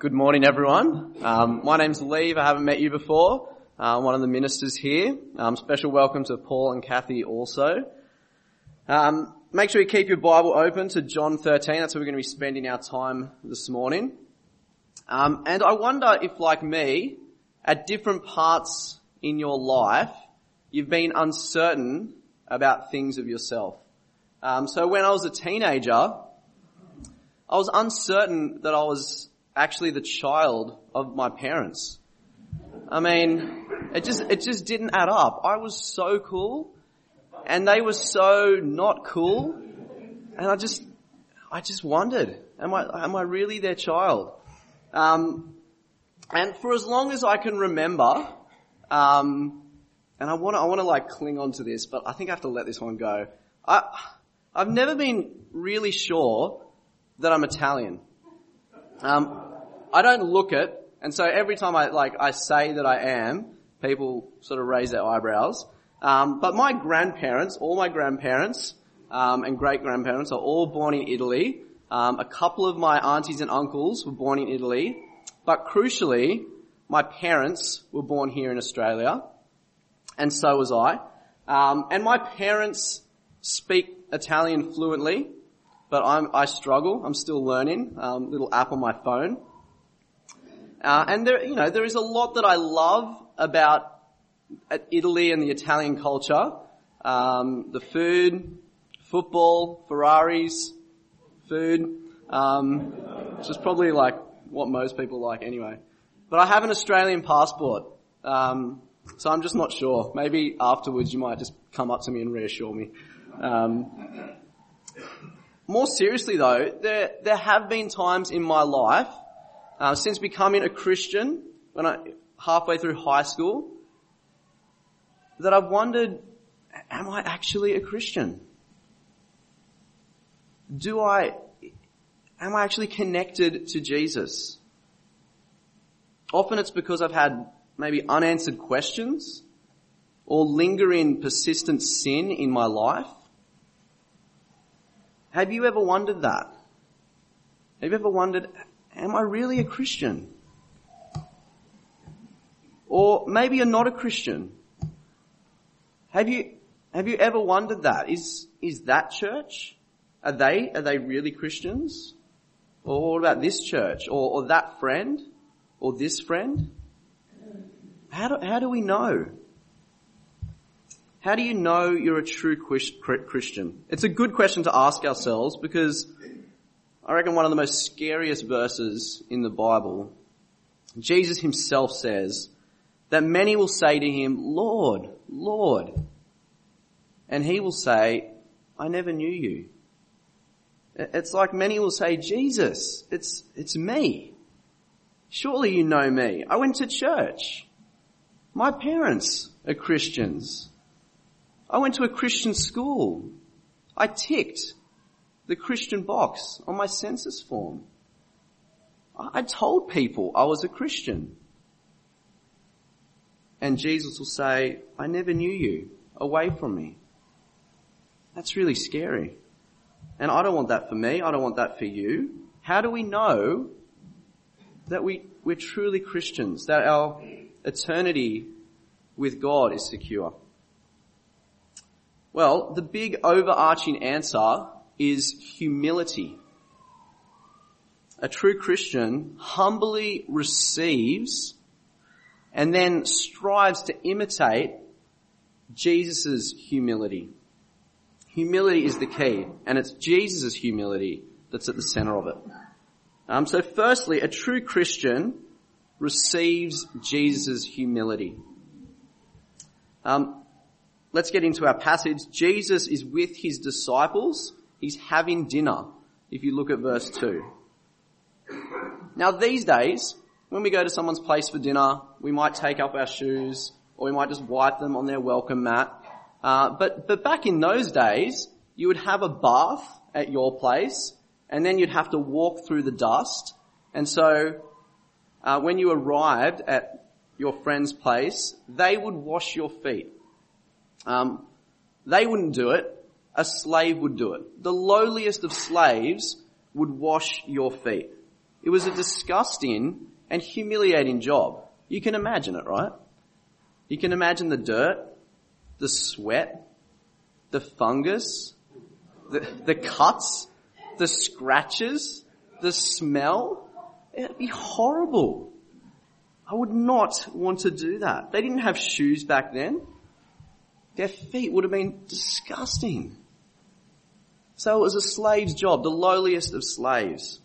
Good morning, everyone. My name's Lee. If I haven't met you before, I'm one of the ministers here. Special welcome to Paul and Kathy also. Make sure you keep your Bible open to John 13. That's where we're going to be spending our time this morning. And I wonder if, like me, at different parts in your life, you've been uncertain about things of yourself. So when I was a teenager, I was uncertain that I was actually the child of my parents. I mean, it just didn't add up. I was so cool and they were so not cool, and I just wondered, am I really their child? And for as long as I can remember, and I want to like cling on to this, but I think I have to let this one go. I've never been really sure that I'm Italian. I don't look it, and so every time I say that I am, people sort of raise their eyebrows. But my grandparents, all my grandparents, and great-grandparents are all born in Italy. A couple of my aunties and uncles were born in Italy, but crucially, my parents were born here in Australia, and so was I. And my parents speak Italian fluently, but I struggle. I'm still learning. Little app on my phone. And there is a lot that I love about Italy and the Italian culture. The food, football, Ferraris, food, which is probably like what most people like anyway. But I have an Australian passport, so I'm just not sure. Maybe afterwards you might just come up to me and reassure me. More seriously though, there have been times in my life, since becoming a Christian, halfway through high school, that I've wondered, am I actually a Christian? Am I actually connected to Jesus? Often it's because I've had maybe unanswered questions or lingering persistent sin in my life. Have you ever wondered that? Have you ever wondered, am I really a Christian? Or maybe you're not a Christian. Have you ever wondered that? Is that church? Are they really Christians? Or what about this church? Or that friend? Or this friend? How do we know? How do you know you're a true Christian? It's a good question to ask ourselves because I reckon one of the most scariest verses in the Bible, Jesus himself says that many will say to him, Lord, Lord. And he will say, I never knew you. It's like many will say, Jesus, it's me. Surely you know me. I went to church. My parents are Christians. I went to a Christian school. I ticked the Christian box on my census form. I told people I was a Christian. And Jesus will say, I never knew you. Away from me. That's really scary. And I don't want that for me. I don't want that for you. How do we know that we're truly Christians, that our eternity with God is secure? Well, the big overarching answer is humility. A true Christian humbly receives and then strives to imitate Jesus' humility. Humility is the key, and it's Jesus' humility that's at the center of it. So firstly, a true Christian receives Jesus' humility. Let's get into our passage. Jesus is with his disciples. He's having dinner, if you look at verse 2. Now these days, when we go to someone's place for dinner, we might take up our shoes or we might just wipe them on their welcome mat. But back in those days, you would have a bath at your place and then you'd have to walk through the dust. And so when you arrived at your friend's place, they would wash your feet. They wouldn't do it. A slave would do it. The lowliest of slaves would wash your feet. It was a disgusting and humiliating job. You can imagine it, right? You can imagine the dirt, the sweat, the fungus, the cuts, the scratches, the smell. It'd be horrible. I would not want to do that. They didn't have shoes back then. Their feet would have been disgusting. So it was a slave's job, the lowliest of slaves.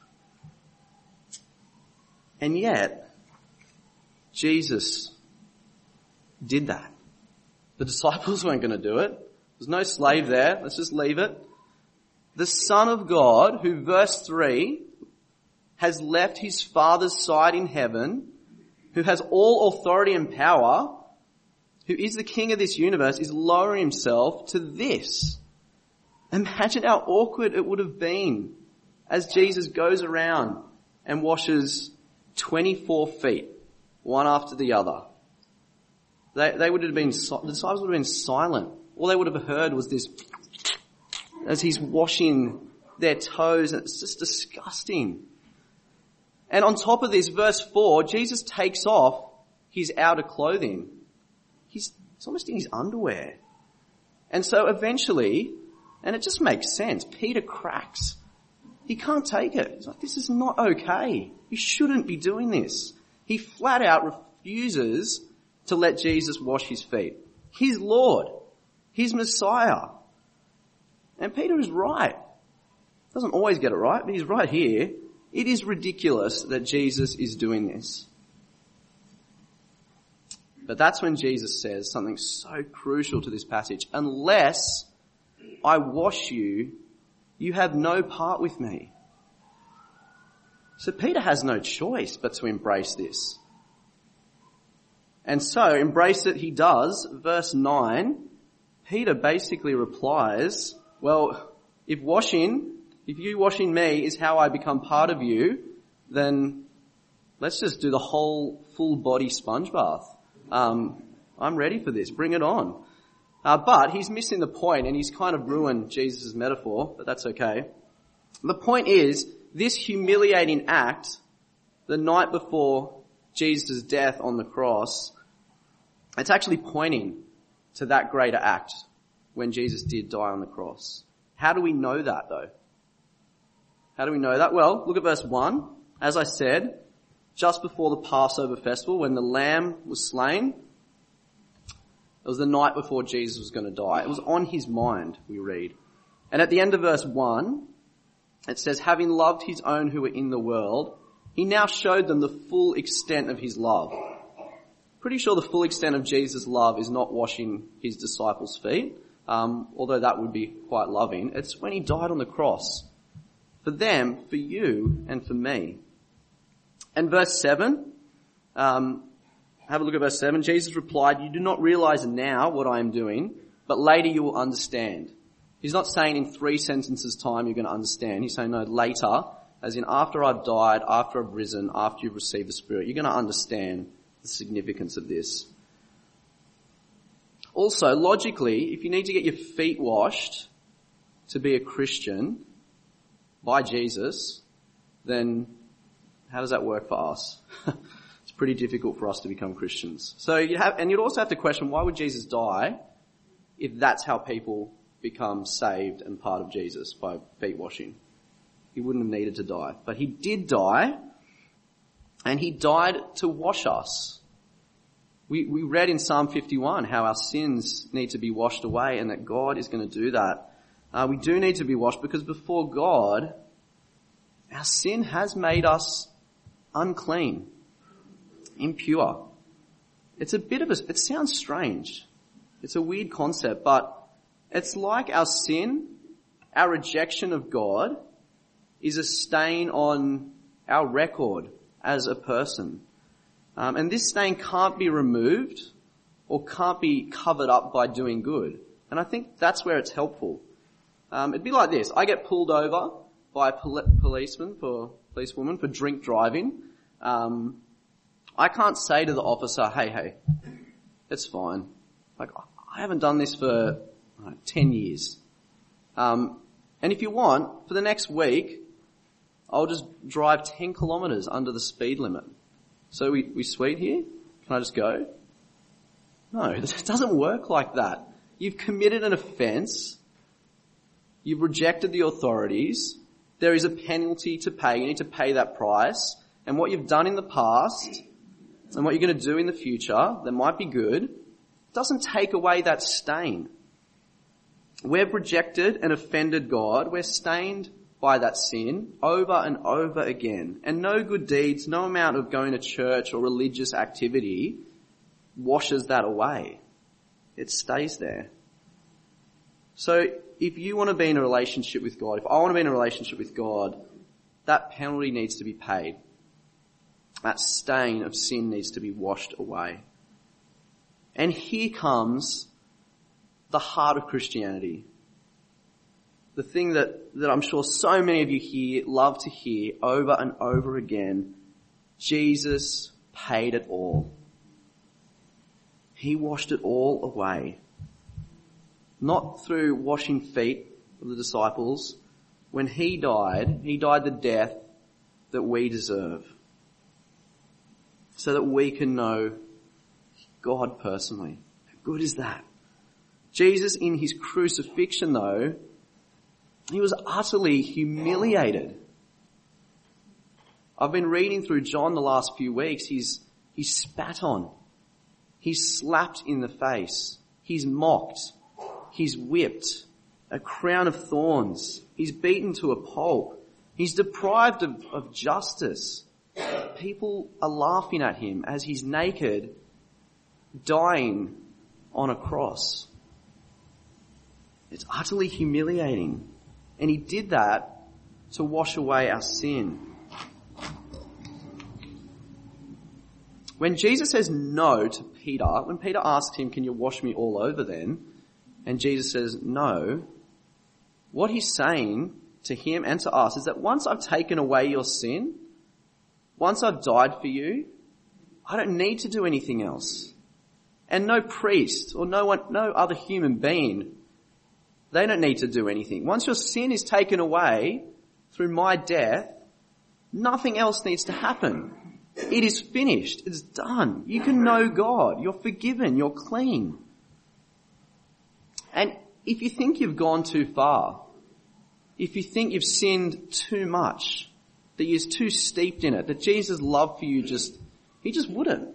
And yet, Jesus did that. The disciples weren't going to do it. There's no slave there. Let's just leave it. The Son of God, who, verse 3, has left his Father's side in heaven, who has all authority and power, who is the King of this universe, is lowering himself to this. Imagine how awkward it would have been as Jesus goes around and washes 24 feet, one after the other. They would have been, the disciples would have been silent. All they would have heard was this as he's washing their toes, and it's just disgusting. And on top of this, verse 4, Jesus takes off his outer clothing. He's almost in his underwear. And so eventually, and it just makes sense, Peter cracks. He can't take it. He's like, this is not okay. You shouldn't be doing this. He flat out refuses to let Jesus wash his feet. His Lord, his Messiah. And Peter is right. Doesn't always get it right, but he's right here. It is ridiculous that Jesus is doing this. But that's when Jesus says something so crucial to this passage. Unless I wash you, you have no part with me. So Peter has no choice but to embrace this. And so embrace it he does. Verse 9, Peter basically replies, well, if you washing me is how I become part of you, then let's just do the whole full body sponge bath. I'm ready for this. Bring it on. But he's missing the point, and he's kind of ruined Jesus' metaphor, but that's okay. The point is, this humiliating act, the night before Jesus' death on the cross, it's actually pointing to that greater act when Jesus did die on the cross. How do we know that, though? How do we know that? Well, look at verse 1. As I said, just before the Passover festival, when the lamb was slain, it was the night before Jesus was going to die. It was on his mind, we read. And at the end of verse 1, it says, having loved his own who were in the world, he now showed them the full extent of his love. Pretty sure the full extent of Jesus' love is not washing his disciples' feet, although that would be quite loving. It's when he died on the cross. For them, for you, and for me. And verse 7, have a look at verse 7. Jesus replied, you do not realize now what I am doing, but later you will understand. He's not saying in 3 sentences time you're going to understand. He's saying no, later, as in after I've died, after I've risen, after you've received the Spirit, you're going to understand the significance of this. Also, logically, if you need to get your feet washed to be a Christian by Jesus, then how does that work for us? It's pretty difficult for us to become Christians. So you'd also have to question, why would Jesus die if that's how people become saved and part of Jesus, by feet washing? He wouldn't have needed to die. But he did die, and he died to wash us. We read in Psalm 51 how our sins need to be washed away and that God is going to do that. We do need to be washed because before God, our sin has made us unclean, impure. It sounds strange. It's a weird concept, but it's like our sin, our rejection of God, is a stain on our record as a person. And this stain can't be removed or can't be covered up by doing good. And I think that's where it's helpful. It'd be like this. I get pulled over by a policewoman for drink driving. I can't say to the officer, hey, it's fine. Like, I haven't done this for 10 years. And if you want, for the next week, I'll just drive 10 kilometres under the speed limit. So we sweet here? Can I just go? No, it doesn't work like that. You've committed an offence. You've rejected the authorities. There is a penalty to pay. You need to pay that price. And what you've done in the past and what you're going to do in the future that might be good doesn't take away that stain. We've rejected and offended God. We're stained by that sin over and over again. And no good deeds, no amount of going to church or religious activity washes that away. It stays there. So if you want to be in a relationship with God, if I want to be in a relationship with God, that penalty needs to be paid. That stain of sin needs to be washed away. And here comes the heart of Christianity. The thing that I'm sure so many of you here love to hear over and over again. Jesus paid it all. He washed it all away. Not through washing feet of the disciples. When he died the death that we deserve. So that we can know God personally. How good is that? Jesus in his crucifixion though, he was utterly humiliated. I've been reading through John the last few weeks. He's spat on. He's slapped in the face. He's mocked. He's whipped. A crown of thorns. He's beaten to a pulp. He's deprived of justice. People are laughing at him as he's naked, dying on a cross. It's utterly humiliating. And he did that to wash away our sin. When Jesus says no to Peter, when Peter asks him, can you wash me all over then? And Jesus says no. What he's saying to him and to us is that once I've taken away your sin, once I've died for you, I don't need to do anything else. And no priest or no other human being, they don't need to do anything. Once your sin is taken away through my death, nothing else needs to happen. It is finished. It's done. You can know God. You're forgiven. You're clean. And if you think you've gone too far, if you think you've sinned too much, that you're too steeped in it, that Jesus' love for you he just wouldn't.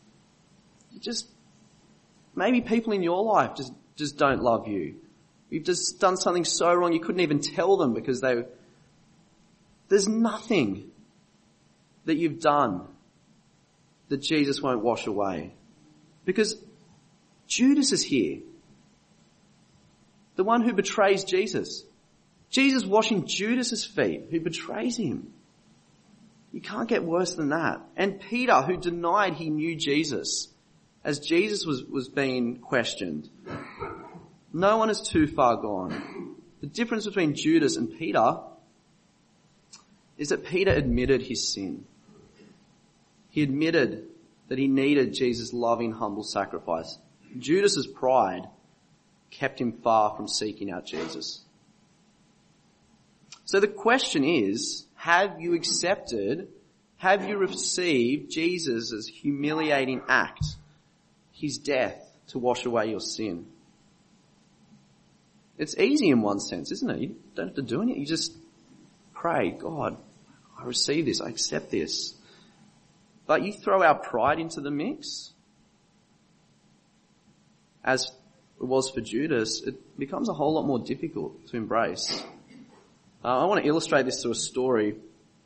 Maybe people in your life just don't love you. You've just done something so wrong you couldn't even tell them because there's nothing that you've done that Jesus won't wash away. Because Judas is here. The one who betrays Jesus. Jesus washing Judas's feet, who betrays him. You can't get worse than that. And Peter, who denied he knew Jesus, as Jesus was being questioned. No one is too far gone. The difference between Judas and Peter is that Peter admitted his sin. He admitted that he needed Jesus' loving, humble sacrifice. Judas's pride kept him far from seeking out Jesus. So the question is, have you received Jesus' humiliating act, his death to wash away your sin? It's easy in one sense, isn't it? You don't have to do anything. You just pray, God, I receive this, I accept this. But you throw our pride into the mix, as it was for Judas, it becomes a whole lot more difficult to embrace. I want to illustrate this through a story.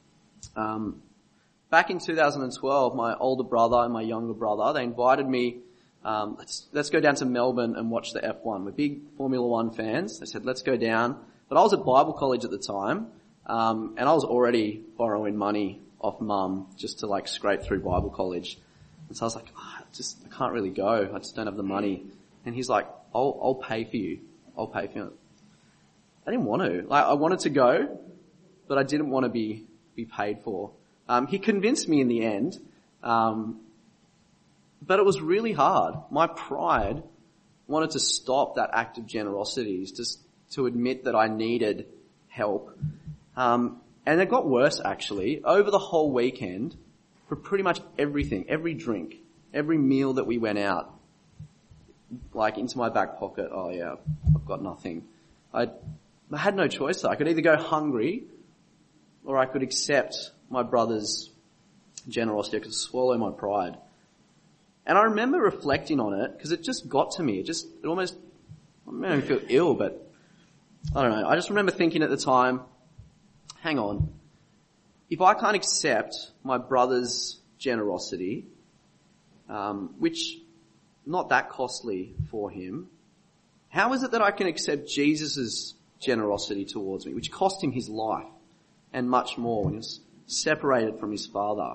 Back in 2012, my older brother and my younger brother, they invited me, let's go down to Melbourne and watch the F1. We're big Formula One fans. They said, let's go down. But I was at Bible college at the time, and I was already borrowing money off mum just to scrape through Bible college. And so I was like, I can't really go. I just don't have the money. And he's like, I'll pay for you. I'll pay for you. I didn't want to. I wanted to go, but I didn't want to be paid for. He convinced me in the end, but it was really hard. My pride wanted to stop that act of generosity, just to admit that I needed help. And And it got worse actually. Over the whole weekend, for pretty much everything, every drink, every meal that we went out, like into my back pocket, oh yeah, I've got nothing. I had no choice though. I could either go hungry or I could accept my brother's generosity. I could swallow my pride. And I remember reflecting on it because it just got to me. It almost, I made me feel ill, but I don't know. I just remember thinking at the time, hang on, if I can't accept my brother's generosity, which not that costly for him, how is it that I can accept Jesus' generosity towards me, which cost him his life and much more when he was separated from his Father?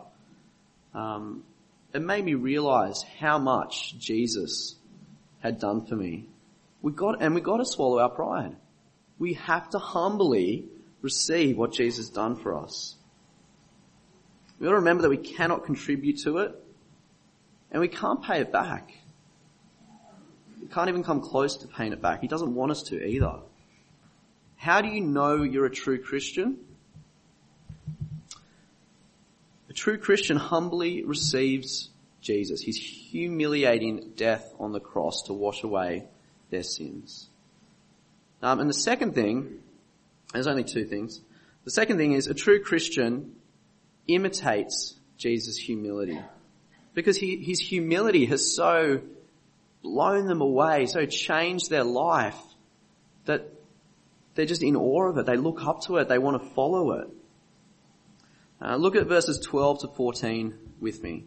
It made me realize how much Jesus had done for me. We got to swallow our pride. We have to humbly receive what Jesus has done for us. We've got to remember that we cannot contribute to it and we can't pay it back. We can't even come close to paying it back. He doesn't want us to either. How do you know you're a true Christian? A true Christian humbly receives Jesus, his humiliating death on the cross to wash away their sins. And the second thing, there's only two things. The second thing is a true Christian imitates Jesus' humility, because his humility has so blown them away, so changed their life that they're just in awe of it. They look up to it. They want to follow it. Look at verses 12 to 14 with me.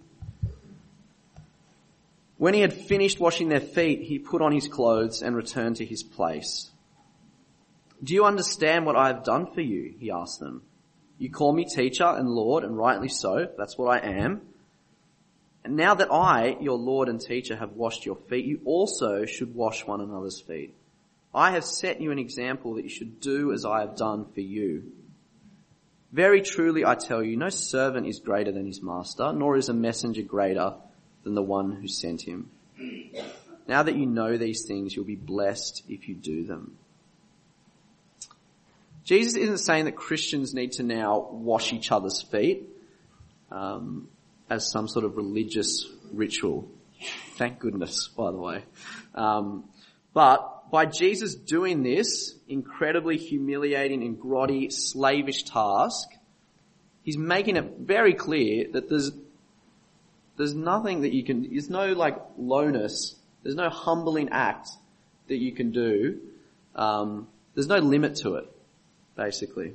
When he had finished washing their feet, he put on his clothes and returned to his place. Do you understand what I have done for you? He asked them. You call me teacher and Lord, and rightly so. That's what I am. And now that I, your Lord and teacher, have washed your feet, you also should wash one another's feet. I have set you an example that you should do as I have done for you. Very truly I tell you, no servant is greater than his master, nor is a messenger greater than the one who sent him. Now that you know these things, you'll be blessed if you do them. Jesus isn't saying that Christians need to now wash each other's feet as some sort of religious ritual. Thank goodness, by the way. But by Jesus doing this incredibly humiliating and grotty, slavish task, he's making it very clear that there's nothing that you can, there's no like lowness, there's no humbling act that you can do. There's no limit to it, basically.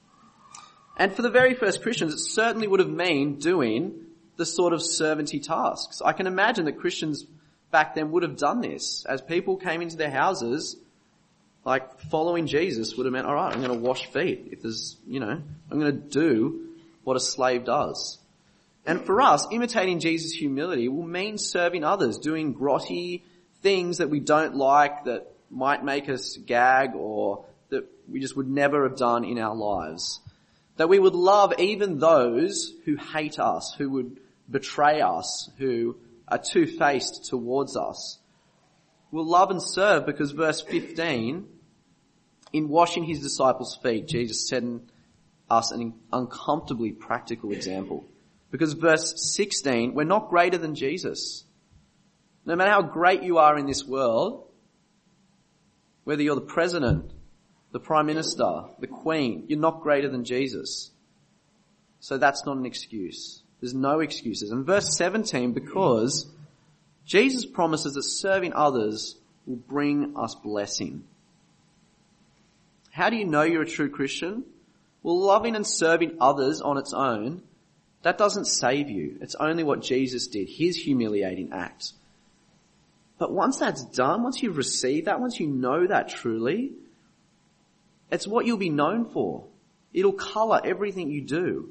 And for the very first Christians, it certainly would have meant doing the sort of servanty tasks. I can imagine that Christians back then would have done this. As people came into their houses, like following Jesus would have meant, all right, I'm going to wash feet. If there's, I'm going to do what a slave does. And for us, imitating Jesus' humility will mean serving others, doing grotty things that we don't like, that might make us gag, or that we just would never have done in our lives. That we would love even those who hate us, who would betray us, who are two-faced towards us. We'll love and serve because verse 15, in washing his disciples' feet, Jesus set us an uncomfortably practical example. Because verse 16, we're not greater than Jesus. No matter how great you are in this world, whether you're the president, the prime minister, the queen, you're not greater than Jesus. So that's not an excuse. There's no excuses. And verse 17, because Jesus promises that serving others will bring us blessing. How do you know you're a true Christian? Well, loving and serving others on its own, that doesn't save you. It's only what Jesus did, his humiliating act. But once that's done, once you've received that, once you know that truly, it's what you'll be known for. It'll colour everything you do.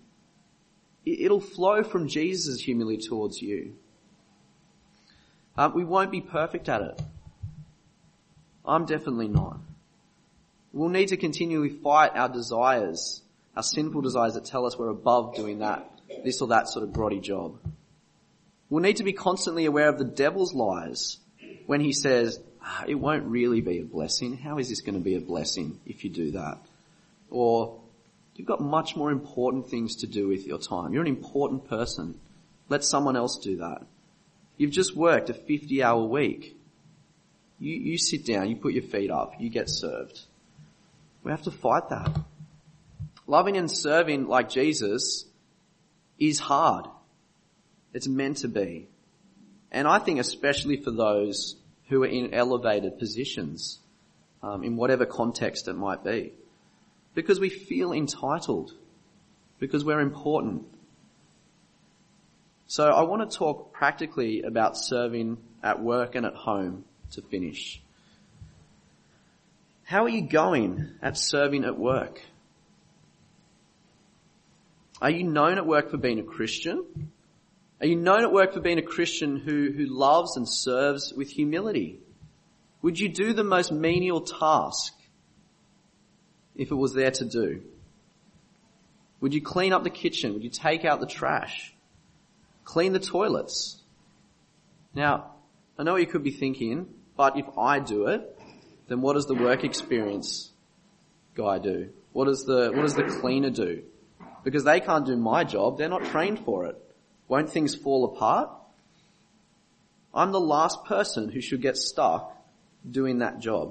It'll flow from Jesus' humility towards you. We won't be perfect at it. I'm definitely not. We'll need to continually fight our desires, our sinful desires that tell us we're above doing this or that sort of grotty job. We'll need to be constantly aware of the devil's lies when he says, it won't really be a blessing. How is this going to be a blessing if you do that? Or You've got much more important things to do with your time. You're an important person. Let someone else do that. You've just worked a 50-hour week. You sit down, you put your feet up, you get served. We have to fight that. Loving and serving like Jesus is hard. It's meant to be. And I think especially for those who are in elevated positions, in whatever context it might be. Because we feel entitled. Because we're important. So I want to talk practically about serving at work and at home to finish. How are you going at serving at work? Are you known at work for being a Christian? Are you known at work for being a Christian who loves and serves with humility? Would you do the most menial task if it was there to do? Would you clean up the kitchen? Would you take out the trash? Clean the toilets? Now, I know what you could be thinking, but if I do it, then what does the work experience guy do? What does the cleaner do? Because they can't do my job, they're not trained for it. Won't things fall apart? I'm the last person who should get stuck doing that job.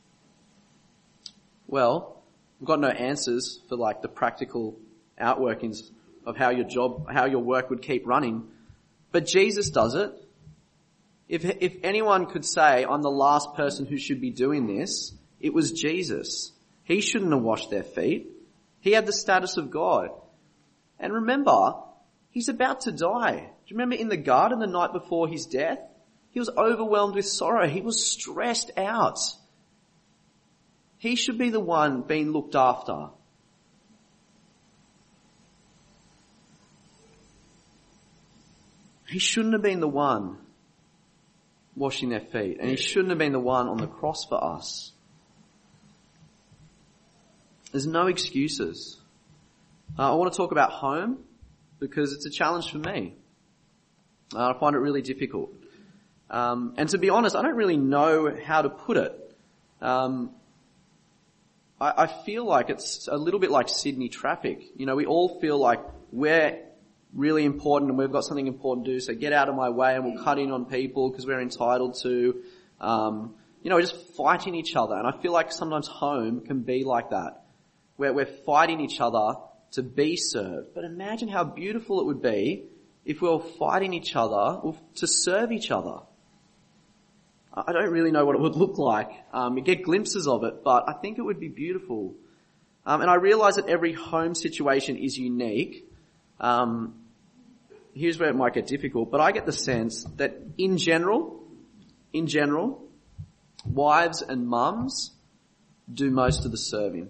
Well, I've got no answers for the practical outworkings of how your work would keep running. But Jesus does it. If anyone could say, I'm the last person who should be doing this, it was Jesus. He shouldn't have washed their feet. He had the status of God. And remember, he's about to die. Do you remember in the garden the night before his death? He was overwhelmed with sorrow. He was stressed out. He should be the one being looked after. He shouldn't have been the one washing their feet, and he shouldn't have been the one on the cross for us. There's no excuses. I want to talk about home because it's a challenge for me. I find it really difficult. And to be honest, I don't really know how to put it. I feel like it's a little bit like Sydney traffic. You know, we all feel like we're really important and we've got something important to do, so get out of my way and we'll cut in on people because we're entitled to. We're just fighting each other. And I feel like sometimes home can be like that, where we're fighting each other to be served. But imagine how beautiful it would be if we were fighting each other to serve each other. I don't really know what it would look like. You get glimpses of it, but I think it would be beautiful. And I realize that every home situation is unique. Here's where it might get difficult, but I get the sense that in general, wives and mums do most of the serving.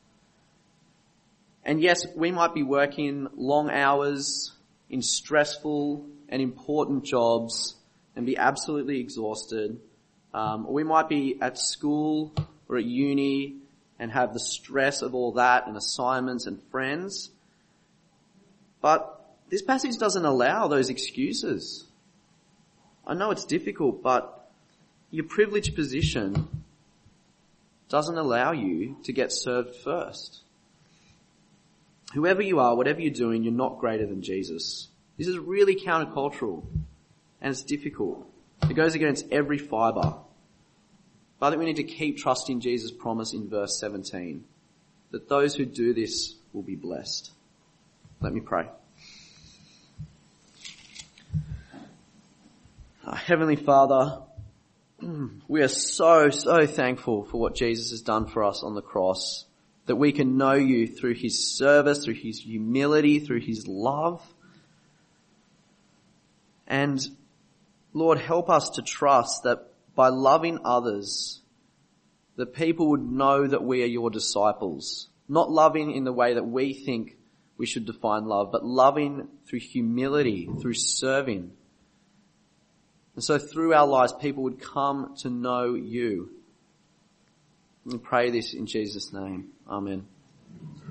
And yes, we might be working long hours in stressful and important jobs and be absolutely exhausted. Or we might be at school or at uni and have the stress of all that and assignments and friends. But this passage doesn't allow those excuses. I know it's difficult, but your privileged position doesn't allow you to get served first. Whoever you are, whatever you're doing, you're not greater than Jesus. This is really countercultural and it's difficult. It goes against every fibre. But I think we need to keep trusting Jesus' promise in verse 17 that those who do this will be blessed. Let me pray. Heavenly Father, we are so thankful for what Jesus has done for us on the cross, that we can know you through his service, through his humility, through his love. And Lord, help us to trust that by loving others, that people would know that we are your disciples. Not loving in the way that we think we should define love, but loving through humility, through serving. And so through our lives, people would come to know you. We pray this in Jesus' name. Amen.